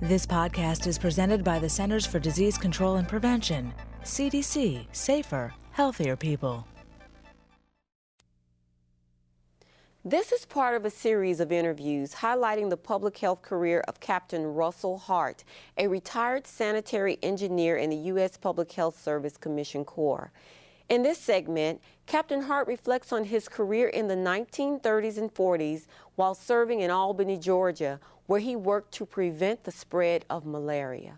This podcast is presented by the Centers for Disease Control and Prevention, CDC, safer, healthier people. This is part of a series of interviews highlighting the public health career of Captain Russell Hart, a retired sanitary engineer in the U.S. Public Health Service Commissioned Corps. In this segment, Captain Hart reflects on his career in the 1930s and 40s while serving in Albany, Georgia, where he worked to prevent the spread of malaria.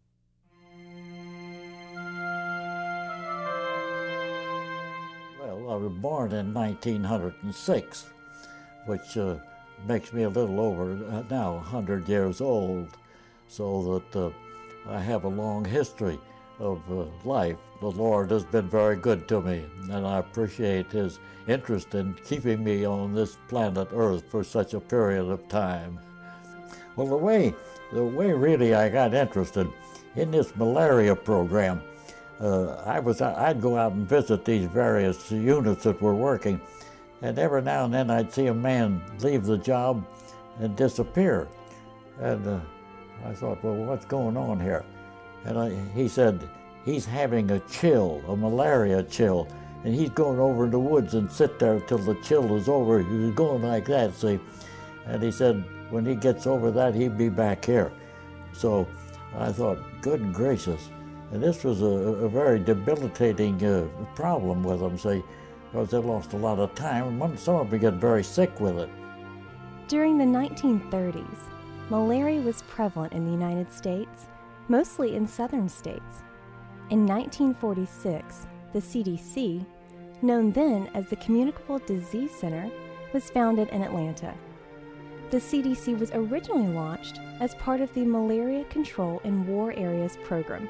Well, I was born in 1906, which makes me a little over now 100 years old, so that I have a long history of life. The Lord has been very good to me, and I appreciate His interest in keeping me on this planet Earth for such a period of time. Well, the way really I got interested in this malaria program, I'd go out and visit these various units that were working, and every now and then I'd see a man leave the job and disappear. And I thought, well, what's going on here? And he said, he's having a chill, a malaria chill, and he's going over in the woods and sit there till the chill is over. He was going like that, see? And he said, when he gets over that, he'd be back here. So I thought, good gracious. And this was a very debilitating problem with them, see, because they lost a lot of time, and some of them get very sick with it. During the 1930s, malaria was prevalent in the United States, mostly in southern states. In 1946, the CDC, known then as the Communicable Disease Center, was founded in Atlanta. The CDC was originally launched as part of the Malaria Control in War Areas program.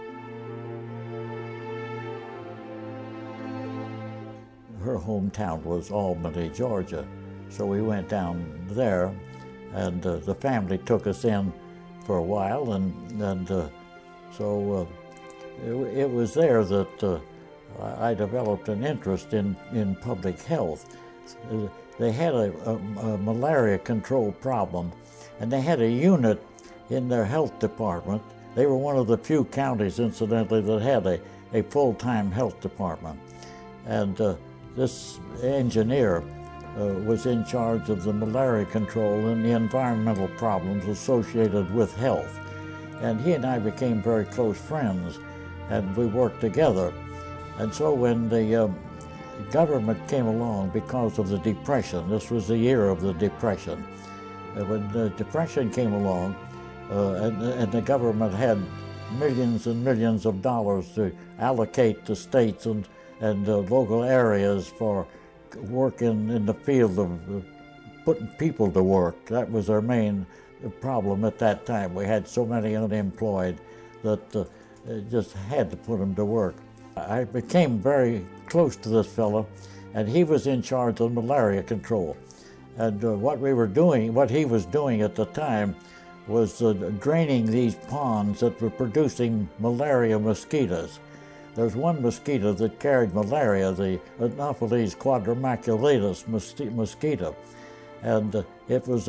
Her hometown was Albany, Georgia, so we went down there, and the family took us in for a while, and so it was there that I developed an interest in public health. They had a malaria control problem, and they had a unit in their health department. They were one of the few counties, incidentally, that had a full-time health department. And this engineer was in charge of the malaria control and the environmental problems associated with health. And he and I became very close friends, and we worked together. And so when the government came along because of the Depression, this was the year of the Depression, when the Depression came along, and the government had millions and millions of dollars to allocate to states and local areas for work in the field of putting people to work. That was our main problem at that time. We had so many unemployed that just had to put them to work. I became very close to this fellow, and he was in charge of malaria control. And what he was doing at the time was draining these ponds that were producing malaria mosquitoes. There's one mosquito that carried malaria, the Anopheles quadrimaculatus mosquito, and it was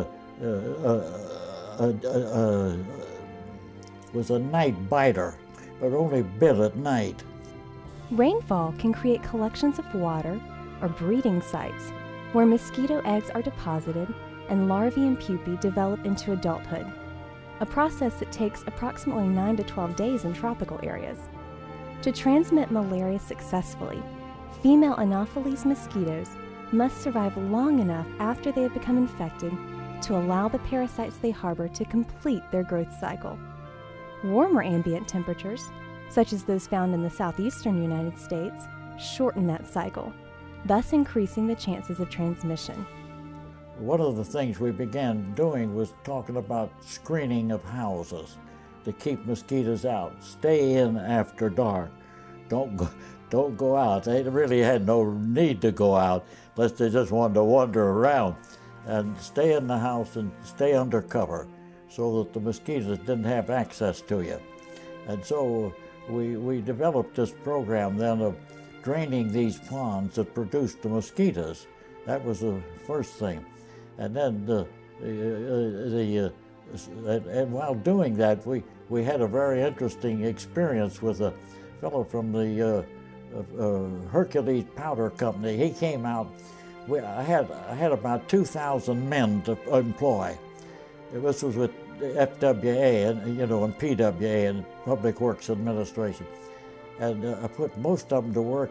a night biter, but only bit at night. Rainfall can create collections of water or breeding sites where mosquito eggs are deposited and larvae and pupae develop into adulthood, a process that takes approximately 9 to 12 days in tropical areas. To transmit malaria successfully, female Anopheles mosquitoes must survive long enough after they have become infected to allow the parasites they harbor to complete their growth cycle. Warmer ambient temperatures, such as those found in the southeastern United States, shorten that cycle, thus increasing the chances of transmission. One of the things we began doing was talking about screening of houses to keep mosquitoes out. Stay in after dark. Don't go out. They really had no need to go out unless they just wanted to wander around. And stay in the house and stay under cover so that the mosquitoes didn't have access to you. And so we developed this program then of draining these ponds that produced the mosquitoes. That was the first thing. And then the And while doing that, we had a very interesting experience with a fellow from the Hercules Powder Company. He came out. I had about 2,000 men to employ. This was with FWA and and PWA and Public Works Administration, and I put most of them to work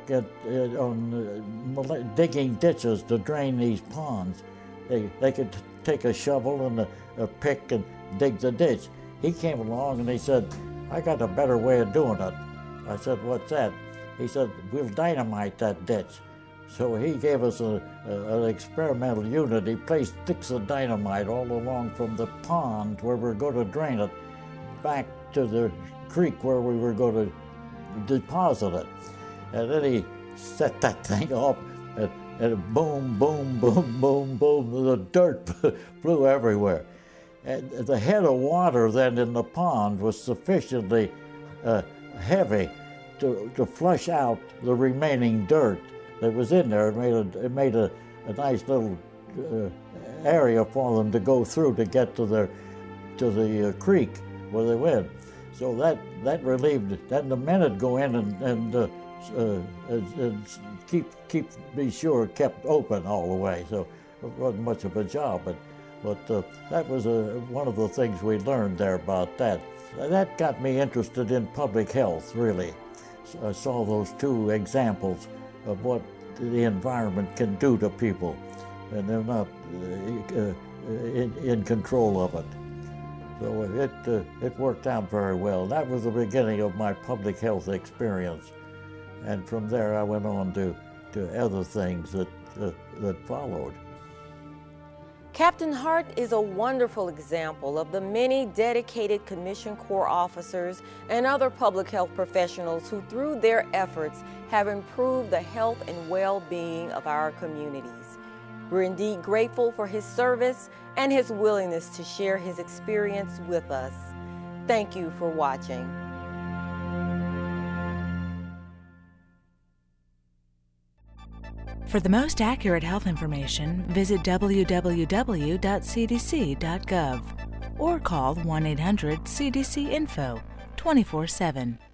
on digging ditches to drain these ponds. They could take a shovel and a pick and dig the ditch. He came along and he said, "I got a better way of doing it." I said, "What's that?" He said, "We'll dynamite that ditch." So he gave us an experimental unit. He placed sticks of dynamite all along from the pond where we were going to drain it back to the creek where we were going to deposit it. And then he set that thing off, and boom, boom, boom, boom, boom, the dirt flew everywhere. And the head of water then in the pond was sufficiently heavy to flush out the remaining dirt that was in there. It made a nice little area for them to go through to get to the creek where they went. So that relieved it. Then the men would go in and be sure kept open all the way. So it wasn't much of a job, but that was one of the things we learned there about that. That got me interested in public health, really. So I saw those two examples of what the environment can do to people, and they're not in control of it. So it worked out very well. That was the beginning of my public health experience, and from there I went on to other things that followed. Captain Hart is a wonderful example of the many dedicated Commissioned Corps officers and other public health professionals who, through their efforts, have improved the health and well-being of our communities. We're indeed grateful for his service and his willingness to share his experience with us. Thank you for watching. For the most accurate health information, visit www.cdc.gov or call 1-800-CDC-INFO 24/7.